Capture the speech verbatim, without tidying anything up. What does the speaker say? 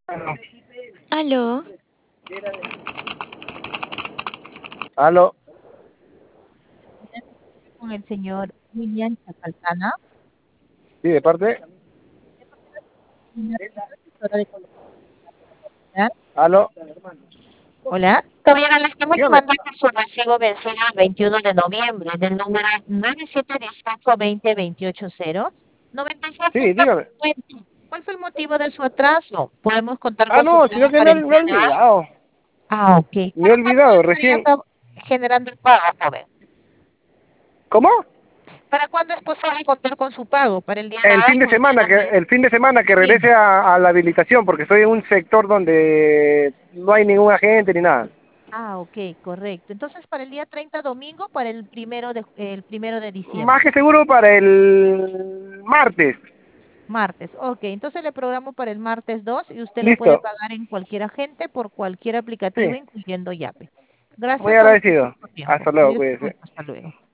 Aló. Aló, Aló. Con el señor William Chacaltana, Sí, de parte. una asesora de contabilidad. Aló. Hola. Caballero, le estamos Dígame. llamando por su recibo vencido el veintiuno de noviembre del número nueve siete uno ocho dos cero dos ocho cero noventa y seis Sí, punto dígame. cincuenta. ¿Cuál fue el motivo de su atraso? ¿Podemos contar Ah, con su no, pago sino que me, para he- el me he día de hoy? olvidado. Ah, ok. Me he ¿Para cuándo olvidado, estaría recién. pa- generando el pago, joven? ¿Cómo? ¿Para cuándo es posible contar con su pago? ¿Para el día de El hoy fin de o el día semana que de mañana? el fin de semana que Sí. regrese a, a la habilitación, porque estoy en un sector donde no hay ningún agente ni nada. Ah, ok, correcto. Entonces, para el día treinta domingo, para el primero de, el primero de Más que diciembre, seguro para el martes. martes. Ok, entonces le programo para el martes dos y usted lo puede Listo. pagar en cualquier agente por cualquier aplicativo, Sí. incluyendo Yape. Muy Gracias por su agradecido. tiempo. Hasta luego, Cuídese cuídese. mucho. Hasta luego.